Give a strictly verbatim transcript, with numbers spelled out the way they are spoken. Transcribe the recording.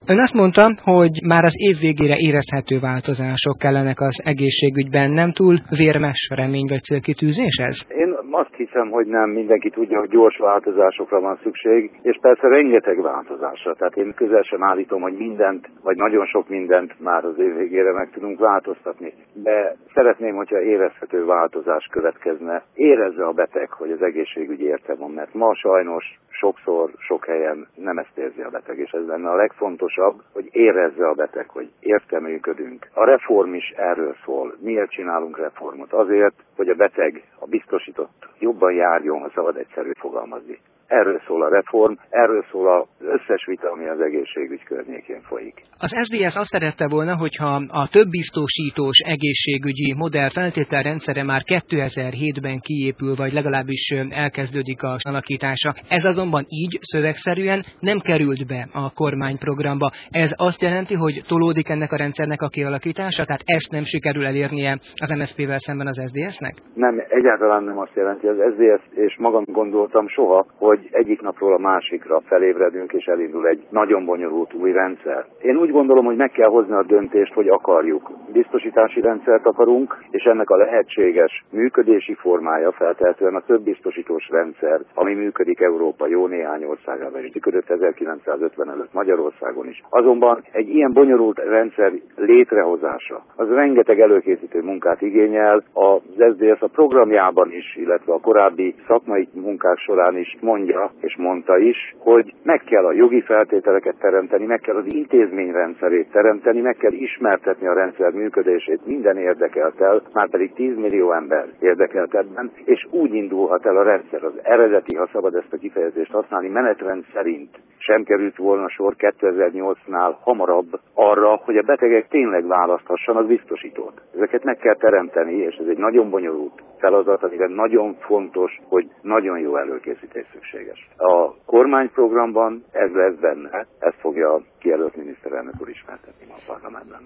Ön azt mondta, hogy már az év végére érezhető változások kellenek az egészségügyben. Nem túl vérmes remény vagy célkitűzés ez? Én azt hiszem, hogy nem. Mindenki tudja, hogy gyors változásokra van szükség, és persze rengeteg változásra. Tehát én közel sem állítom, hogy mindent, vagy nagyon sok mindent már az év végére meg tudunk változtatni. De szeretném, hogyha érezhető változás következne. Érezze a beteg, hogy az egészségügy érte van, mert ma sajnos sokszor, sok helyen nem ezt érzi a beteg, és ez lenne a legfontosabb, hogy érezze a beteg, hogy érte működünk. A reform is erről szól. Miért csinálunk reformot? Azért, hogy a beteg, a biztosított jobban járjon, ha szabad egyszerű fogalmazni. Erről szól a reform, erről szól az összes vita, ami az egészségügy környékén folyik. Az es dé es azt szerette volna, hogyha a több biztosítós egészségügyi modell feltételrendszere már kétezer-hétben kiépül, vagy legalábbis elkezdődik az alakítása. Ez azonban így szövegszerűen nem került be a kormányprogramba. Ez azt jelenti, hogy tolódik ennek a rendszernek a kialakítása, tehát ezt nem sikerül elérnie az em es zé pé-vel szemben az es dé es-nek? Nem, egyáltalán nem azt jelenti. Az es dé es, és magam gondoltam soha, hogy egyik napról a másikra felébredünk, és elindul egy nagyon bonyolult új rendszer. Én úgy gondolom, hogy meg kell hozni a döntést, hogy akarjuk. Biztosítási rendszert akarunk, és ennek a lehetséges működési formája feltehetően a több biztosítós rendszer, ami működik Európa jó néhány országában, és működött ezerkilencszázötven előtt Magyarországon is. Azonban egy ilyen bonyolult rendszer létrehozása, az rengeteg előkészítő munkát igényel, az es dé es a programjában is, illetve a korábbi szakmai munkák során is mondja, és mondta is, hogy meg kell a jogi feltételeket teremteni, meg kell az intézményrendszerét teremteni, meg kell ismertetni a rendszer működését minden érdekeltel, már pedig tíz millió ember érdekelt ebben, és úgy indulhat el a rendszer. Az eredeti, ha szabad ezt a kifejezést használni, menetrend szerint sem került volna sor kétezer-nyolcnál hamarabb arra, hogy a betegek tényleg választhassanak biztosítót. Ezeket meg kell teremteni, és ez egy nagyon bonyolult feladat, amire nagyon fontos, hogy nagyon jó előkészítés szükséges. A kormányprogramban ez lesz benne, ezt fogja a kijelölt miniszterelnök úr ismertetni a parlamentben.